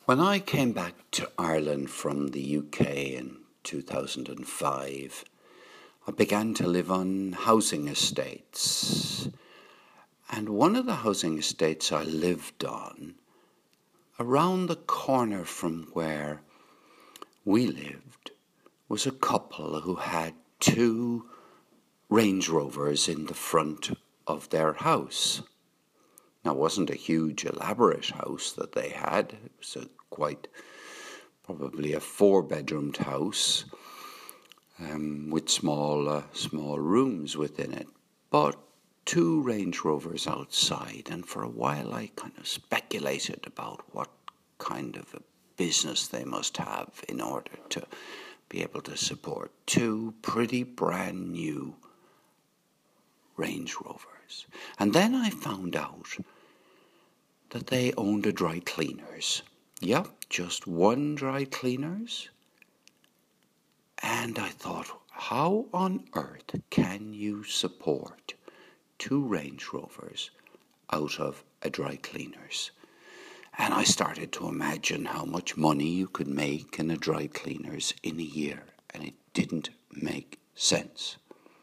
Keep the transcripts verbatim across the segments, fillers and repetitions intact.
When I came back to Ireland from the U K in two thousand five, I began to live on housing estates. And one of the housing estates I lived on, around the corner from where we lived, was a couple who had two Range Rovers in the front of their house. Now, it wasn't a huge, elaborate house that they had. It was a quite, probably a four-bedroomed house um, with small, uh, small rooms within it. But two Range Rovers outside, and for a while I kind of speculated about what kind of a business they must have in order to be able to support two pretty brand new Range Rovers. And then I found out that they owned a dry cleaners. Yep, just one dry cleaners. And I thought, how on earth can you support two Range Rovers out of a dry cleaners? And I started to imagine how much money you could make in a dry cleaners in a year, and it didn't make sense.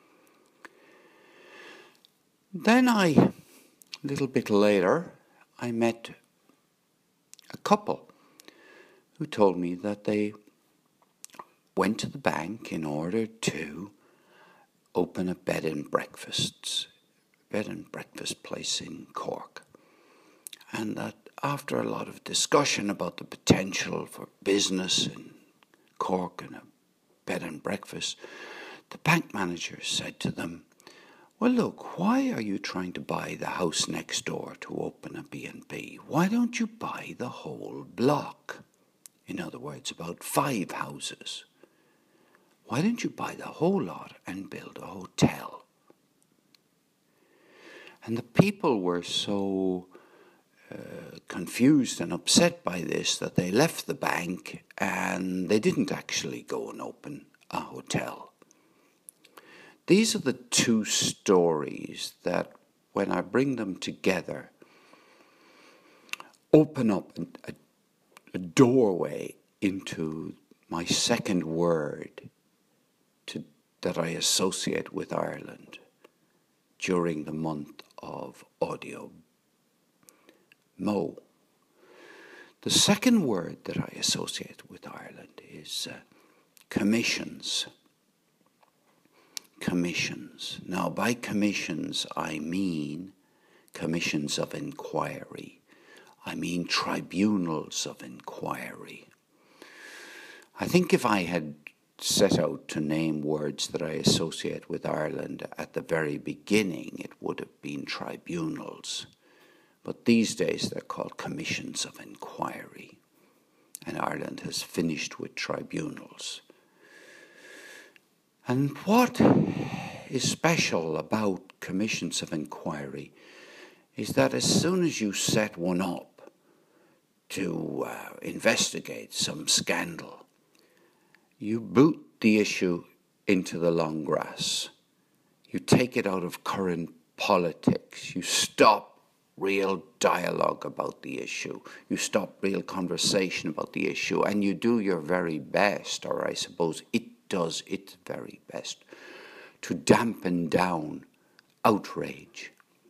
Then I, a little bit later, I met a couple who told me that they went to the bank in order to open a bed and breakfasts, bed and breakfast place in Cork. And that after a lot of discussion about the potential for business in Cork and a bed and breakfast, the bank manager said to them, "Well, look, why are you trying to buy the house next door to open a B and B? Why don't you buy the whole block? In other words, about five houses. Why don't you buy the whole lot and build a hotel?" And the people were so uh, confused and upset by this that they left the bank and they didn't actually go and open a hotel. These are the two stories that, when I bring them together, open up a, a doorway into my second word to, that I associate with Ireland during the month of audio. Mo. The second word that I associate with Ireland is uh, commissions. Commissions. Now, by commissions, I mean commissions of inquiry. I mean tribunals of inquiry. I think if I had set out to name words that I associate with Ireland at the very beginning, it would have been tribunals. But these days they're called commissions of inquiry. And Ireland has finished with tribunals. And what is special about commissions of inquiry is that as soon as you set one up to uh, investigate some scandal, you boot the issue into the long grass. You take it out of current politics. You stop real dialogue about the issue. You stop real conversation about the issue, and you do your very best, or I suppose it does its very best, to dampen down outrage.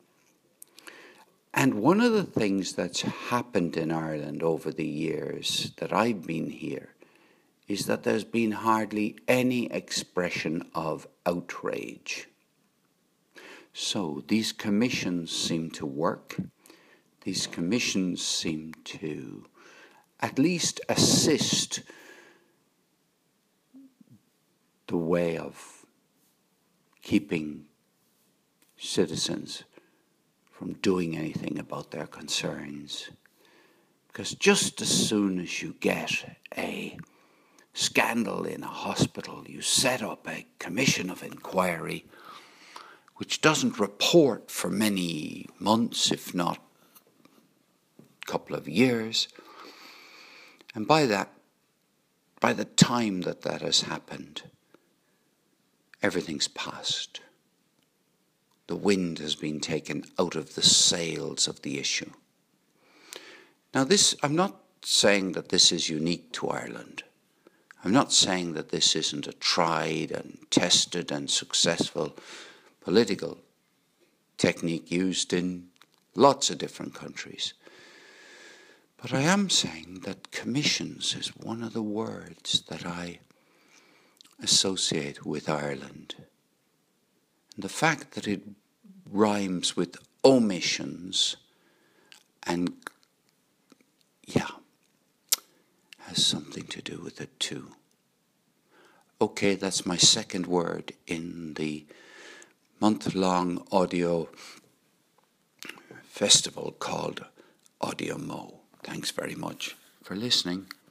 And one of the things that's happened in Ireland over the years that I've been here is that there's been hardly any expression of outrage. So these commissions seem to work. These commissions seem to at least assist the way of keeping citizens from doing anything about their concerns. Because just as soon as you get a scandal in a hospital, you set up a commission of inquiry which doesn't report for many months, if not a couple of years. And by that, by the time that that has happened, everything's passed. The wind has been taken out of the sails of the issue. Now this, I'm not saying that this is unique to Ireland. I'm not saying that this isn't a tried and tested and successful political technique used in lots of different countries. But I am saying that commissions is one of the words that I associate with Ireland. And the fact that it rhymes with omissions and, yeah, has something to do with it too. Okay, that's my second word in the month-long audio festival called Audio Mo. Thanks very much for listening.